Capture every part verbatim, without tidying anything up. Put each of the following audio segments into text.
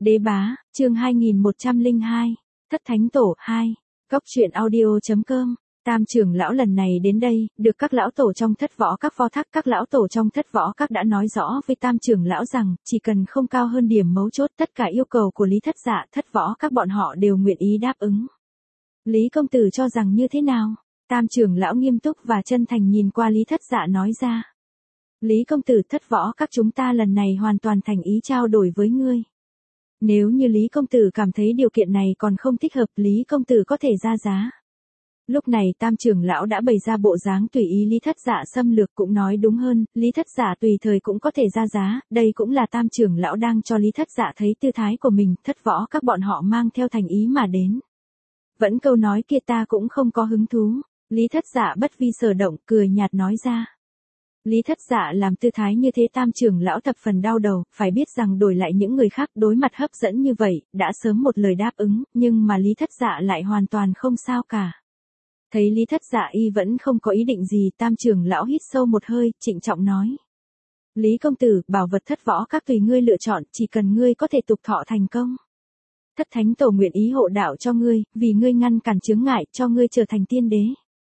Đế bá, chương hai nghìn một trăm lẻ hai, Thất Thánh Tổ hai, Góc truyện audio.com. Tam trưởng lão lần này đến đây, được các lão tổ trong thất võ các phó thác, các lão tổ trong thất võ các đã nói rõ với tam trưởng lão rằng, chỉ cần không cao hơn điểm mấu chốt, tất cả yêu cầu của Lý Thất Dạ, thất võ các bọn họ đều nguyện ý đáp ứng. Lý công tử cho rằng như thế nào? Tam trưởng lão nghiêm túc và chân thành nhìn qua Lý Thất Dạ nói ra. Lý công tử, thất võ các chúng ta lần này hoàn toàn thành ý trao đổi với ngươi. Nếu như Lý công tử cảm thấy điều kiện này còn không thích hợp, Lý công tử có thể ra giá. Lúc này tam trưởng lão đã bày ra bộ dáng tùy ý Lý Thất Dạ xâm lược, cũng nói đúng hơn, Lý Thất Dạ tùy thời cũng có thể ra giá, đây cũng là tam trưởng lão đang cho Lý Thất Dạ thấy tư thái của mình, thất võ các bọn họ mang theo thành ý mà đến. Vẫn câu nói kia ta cũng không có hứng thú, Lý Thất Dạ bất vi sở động, cười nhạt nói ra. Lý Thất Dạ làm tư thái như thế tam trưởng lão thập phần đau đầu, phải biết rằng đổi lại những người khác đối mặt hấp dẫn như vậy, đã sớm một lời đáp ứng, nhưng mà Lý Thất Dạ lại hoàn toàn không sao cả. Thấy Lý Thất Dạ y vẫn không có ý định gì, tam trưởng lão hít sâu một hơi, trịnh trọng nói. Lý công tử, bảo vật thất võ các tùy ngươi lựa chọn, chỉ cần ngươi có thể tục thọ thành công. Thất Thánh Tổ nguyện ý hộ đạo cho ngươi, vì ngươi ngăn cản chướng ngại, cho ngươi trở thành tiên đế.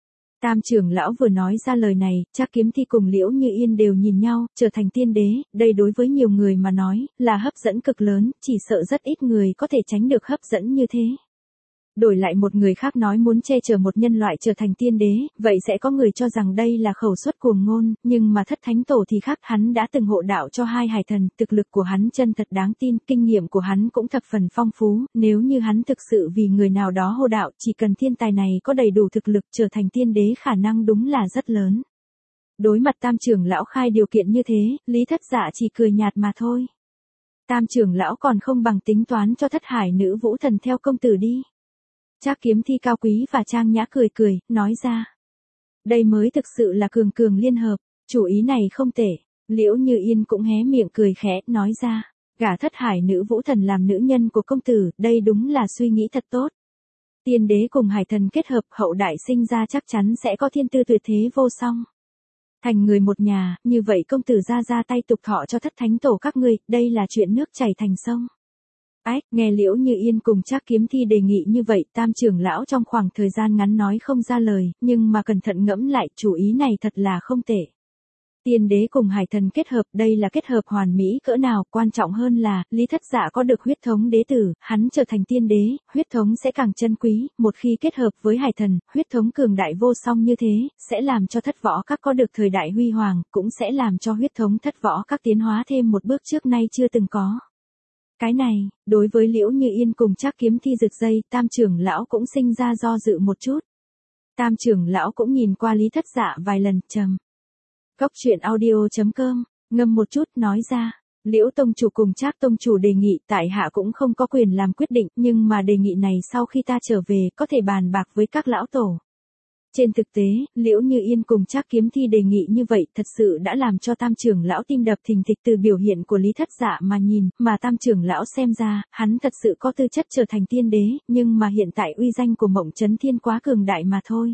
Tam trưởng lão vừa nói ra lời này, Trác Kiếm Thi cùng Liễu Như Yên đều nhìn nhau, trở thành tiên đế, đây đối với nhiều người mà nói, là hấp dẫn cực lớn, chỉ sợ rất ít người có thể tránh được hấp dẫn như thế. Đổi lại một người khác nói muốn che chở một nhân loại trở thành tiên đế, vậy sẽ có người cho rằng đây là khẩu suất cuồng ngôn, nhưng mà Thất Thánh Tổ thì khác, hắn đã từng hộ đạo cho hai hải thần, thực lực của hắn chân thật đáng tin, kinh nghiệm của hắn cũng thập phần phong phú, nếu như hắn thực sự vì người nào đó hộ đạo, chỉ cần thiên tài này có đầy đủ thực lực trở thành tiên đế khả năng đúng là rất lớn. Đối mặt tam trưởng lão khai điều kiện như thế, Lý Thất Dạ chỉ cười nhạt mà thôi. Tam trưởng lão còn không bằng tính toán cho Thất Hải nữ vũ thần theo công tử đi. Trác Kiếm Thi cao quý và trang nhã cười cười, nói ra. Đây mới thực sự là cường cường liên hợp, chủ ý này không tệ. Liễu Như Yên cũng hé miệng cười khẽ, nói ra. Gả Thất Hải nữ vũ thần làm nữ nhân của công tử, đây đúng là suy nghĩ thật tốt. Tiên đế cùng hải thần kết hợp, hậu đại sinh ra chắc chắn sẽ có thiên tư tuyệt thế vô song. Thành người một nhà, như vậy công tử ra ra tay tục thọ cho Thất Thánh Tổ các ngươi, đây là chuyện nước chảy thành sông. Ách, nghe Liễu Như Yên cùng Trác Kiếm Thi đề nghị như vậy, tam trưởng lão trong khoảng thời gian ngắn nói không ra lời, nhưng mà cẩn thận ngẫm lại, chủ ý này thật là không tệ. Tiên đế cùng hải thần kết hợp, đây là kết hợp hoàn mỹ cỡ nào, quan trọng hơn là, Lý Thất Dạ có được huyết thống đế tử, hắn trở thành tiên đế, huyết thống sẽ càng chân quý, một khi kết hợp với hải thần, huyết thống cường đại vô song như thế, sẽ làm cho thất võ các có được thời đại huy hoàng, cũng sẽ làm cho huyết thống thất võ các tiến hóa thêm một bước trước nay chưa từng có. Cái này, đối với Liễu Như Yên cùng Trác Kiếm Thi giật dây, tam trưởng lão cũng sinh ra do dự một chút. Tam trưởng lão cũng nhìn qua Lý Thất Dạ vài lần, trầm. Góc truyện audio.com, ngâm một chút, nói ra. Liễu tông chủ cùng Trác tông chủ đề nghị, tại hạ cũng không có quyền làm quyết định, nhưng mà đề nghị này sau khi ta trở về, có thể bàn bạc với các lão tổ. Trên thực tế, Liễu Như Yên cùng Trác Kiếm Thi đề nghị như vậy thật sự đã làm cho tam trưởng lão tim đập thình thịch. Từ biểu hiện của Lý Thất Dạ mà nhìn, mà tam trưởng lão xem ra, hắn thật sự có tư chất trở thành tiên đế, nhưng mà hiện tại uy danh của Mộng Chấn Thiên quá cường đại mà thôi.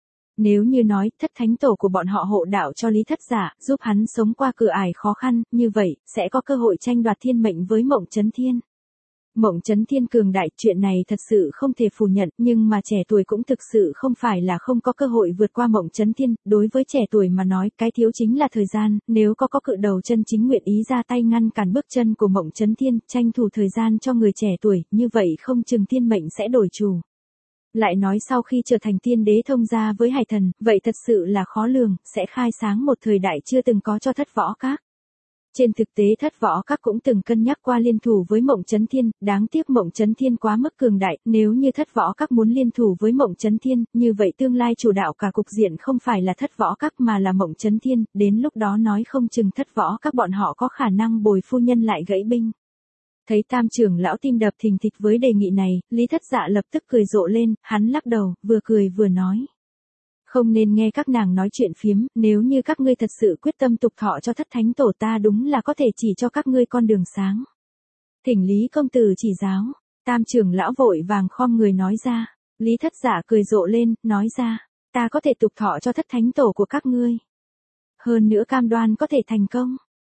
Nếu như nói, Thất Thánh Tổ của bọn họ hộ đạo cho Lý Thất Dạ, giúp hắn sống qua cửa ải khó khăn, như vậy, sẽ có cơ hội tranh đoạt thiên mệnh với Mộng Chấn Thiên. Mộng Chấn Thiên cường đại, chuyện này thật sự không thể phủ nhận, nhưng mà trẻ tuổi cũng thực sự không phải là không có cơ hội vượt qua Mộng Chấn Thiên, đối với trẻ tuổi mà nói, cái thiếu chính là thời gian, nếu có có cự đầu chân chính nguyện ý ra tay ngăn cản bước chân của Mộng Chấn Thiên, tranh thủ thời gian cho người trẻ tuổi, như vậy không chừng thiên mệnh sẽ đổi chủ. Lại nói sau khi trở thành tiên đế thông gia với hải thần, vậy thật sự là khó lường, sẽ khai sáng một thời đại chưa từng có cho thất võ các. Trên thực tế thất võ các cũng từng cân nhắc qua liên thủ với Mộng Chấn Thiên, đáng tiếc Mộng Chấn Thiên quá mức cường đại, nếu như thất võ các muốn liên thủ với Mộng Chấn Thiên, như vậy tương lai chủ đạo cả cục diện không phải là thất võ các mà là Mộng Chấn Thiên, đến lúc đó nói không chừng thất võ các bọn họ có khả năng bồi phu nhân lại gãy binh. Thấy tam trưởng lão tim đập thình thịch với đề nghị này, Lý Thất Dạ lập tức cười rộ lên, hắn lắc đầu, vừa cười vừa nói. Không nên nghe các nàng nói chuyện phiếm, nếu như các ngươi thật sự quyết tâm tục thọ cho Thất Thánh Tổ ta đúng là có thể chỉ cho các ngươi con đường sáng. Thỉnh Lý công tử chỉ giáo, tam trưởng lão vội vàng khom người nói ra. Lý Thất Dạ cười rộ lên, nói ra, ta có thể tục thọ cho Thất Thánh Tổ của các ngươi. Hơn nữa cam đoan có thể thành công.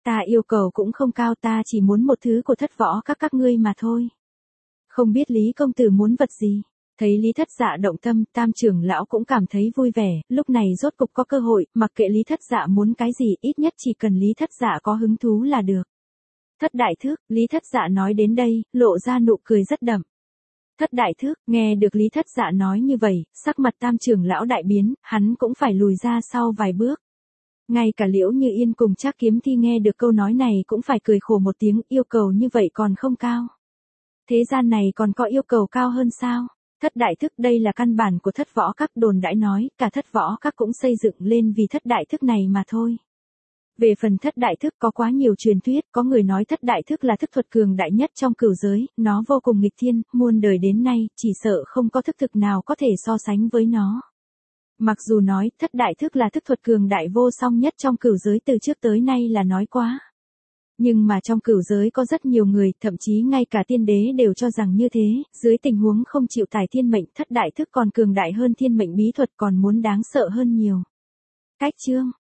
Ta yêu cầu cũng không cao, ta chỉ muốn một thứ của thất võ các các ngươi mà thôi. Không biết Lý công tử muốn vật gì? Thấy Lý Thất Dạ động tâm, Tam trưởng lão cũng cảm thấy vui vẻ, lúc này rốt cục có cơ hội, mặc kệ Lý Thất Dạ muốn cái gì, ít nhất chỉ cần Lý Thất Dạ có hứng thú là được. Thất đại thước, Lý Thất Dạ nói đến đây, lộ ra nụ cười rất đậm. Thất đại thước, nghe được Lý Thất Dạ nói như vậy, sắc mặt Tam trưởng lão đại biến, hắn cũng phải lùi ra sau vài bước. Ngay cả Liễu Như Yên cùng Trác Kiếm Thi nghe được câu nói này cũng phải cười khổ một tiếng, yêu cầu như vậy còn không cao. Thế gian này còn có yêu cầu cao hơn sao? Thất đại thức đây là căn bản của thất võ các, đồn đãi nói, cả thất võ các cũng xây dựng lên vì thất đại thức này mà thôi. Về phần thất đại thức có quá nhiều truyền thuyết, có người nói thất đại thức là thức thuật cường đại nhất trong cửu giới, nó vô cùng nghịch thiên, muôn đời đến nay, chỉ sợ không có thức thực nào có thể so sánh với nó. Mặc dù nói thất đại thức là thức thuật cường đại vô song nhất trong cửu giới từ trước tới nay là nói quá. Nhưng mà trong cửu giới có rất nhiều người, thậm chí ngay cả tiên đế đều cho rằng như thế, dưới tình huống không chịu tải thiên mệnh, thất đại thức còn cường đại hơn thiên mệnh bí thuật, còn muốn đáng sợ hơn nhiều. Cách chương